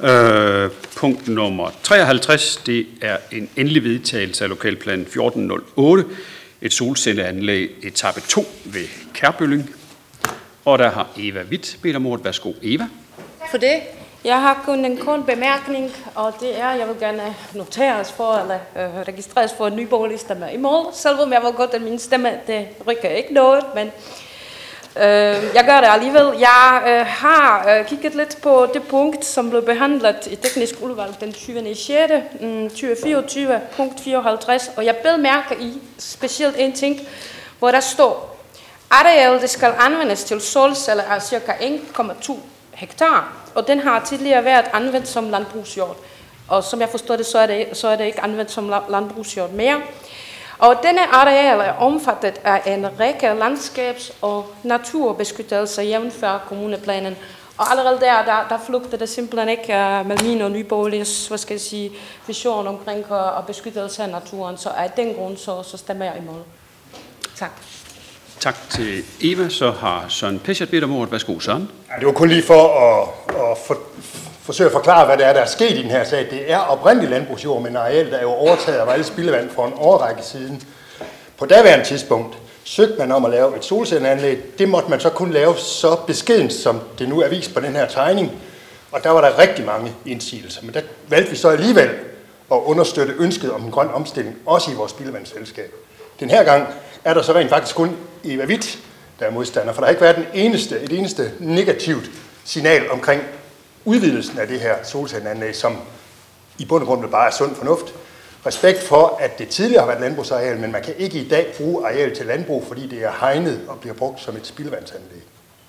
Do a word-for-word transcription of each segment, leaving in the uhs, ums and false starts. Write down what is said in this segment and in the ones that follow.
Øh, punkt nummer treoghalvtreds, det er en endelig vedtagelse af lokalplan fjorten nul otte, et solcelleanlæg etape to ved Kærbølling. Og der har Eva Witt bedt om ordet. Værsgo, Eva. For det. Jeg har kun en kort bemærkning, og det er, jeg vil gerne noteres for, eller øh, registreres for, at Nye Borgerlige stemmer imod. Selvom jeg ved godt, at min stemme, det rykker ikke noget, men øh, jeg gør det alligevel. Jeg øh, har øh, kigget lidt på det punkt, som blev behandlet i teknisk udvalg den tyvende sjette tyve fireogtyve, punkt fireoghalvtreds, og jeg bed mærke i specielt en ting, hvor der står, arealet skal anvendes til solceller af ca. en komma to hektar, og den har tidligere været anvendt som landbrugsjord. Og som jeg forstår det, så er det, så er det ikke anvendt som landbrugsjord mere. Og denne areal er omfattet af en række landskabs- og naturbeskyttelser jævnfør kommuneplanen. Og allerede der, der, der flugter det simpelthen ikke uh, med min og Nye Borgerliges, hvad skal jeg sige, vision omkring uh, at beskyttelse af naturen. Så af den grund, så, så stemmer jeg imod. Tak. Tak til Eva. Så har Søren Peshat bedt om ordet. Værsgo, Søren. Ja, det var kun lige for at, at for, forsøge at forklare, hvad det er, der er sket i den her sag. Det er oprindeligt landbrugsjord, men areal, der er jo overtaget af Vejle Spildevand for en årrække siden. På daværende tidspunkt søgte man om at lave et solcelleanlæg. Det måtte man så kun lave så beskedent, som det nu er vist på den her tegning. Og der var der rigtig mange indsigelser. Men der valgte vi så alligevel at understøtte ønsket om en grøn omstilling, også i vores spildevandsselskab. Den her gang er der så rent faktisk kun Eva Witt, der er modstander, for der har ikke været den eneste, et eneste negativt signal omkring udvidelsen af det her solcelleanlæg, som i bund og grund bare er sund fornuft. Respekt for, at det tidligere har været landbrugsareal, men man kan ikke i dag bruge areal til landbrug, fordi det er hegnet og bliver brugt som et spildevandsanlæg.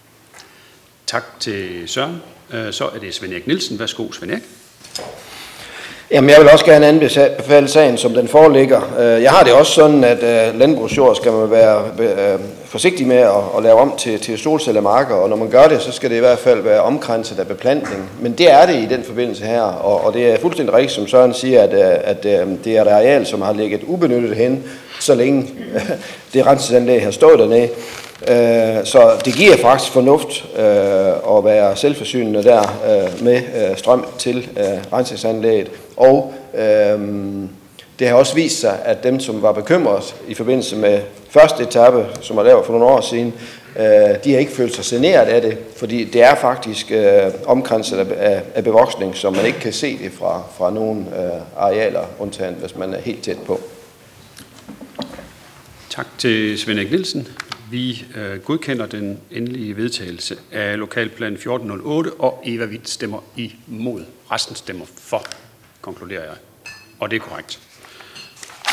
Tak til Søren. Så er det Svend Erik Nielsen. Værsgo, Svend Erik. Jamen, jeg vil også gerne anbefale sagen, som den foreligger. Jeg har det også sådan, at landbrugsjord skal man være forsigtig med at lave om til, til solcellemarker, og når man gør det, så skal det i hvert fald være omkranset af beplantning. Men det er det i den forbindelse her, og, og det er fuldstændig rigtigt, som Søren siger, at, at det er et areal, som har ligget ubenyttet hen, så længe det renseanlæg har stået dernede. Så det giver faktisk fornuft at være selvforsynende der med strøm til rensningsanlægget. Og det har også vist sig, at dem, som var bekymret i forbindelse med første etape, som var lavet for nogle år siden, de har ikke følt sig generet af det, fordi det er faktisk omkranset af bevoksning, så man ikke kan se det fra, fra nogle arealer, undtagen hvis man er helt tæt på. Tak til Svend Erik Nielsen. Vi øh, godkender den endelige vedtagelse af lokalplan fjorten nul otte, og Eva Witt stemmer imod. Resten stemmer for, konkluderer jeg. Og det er korrekt.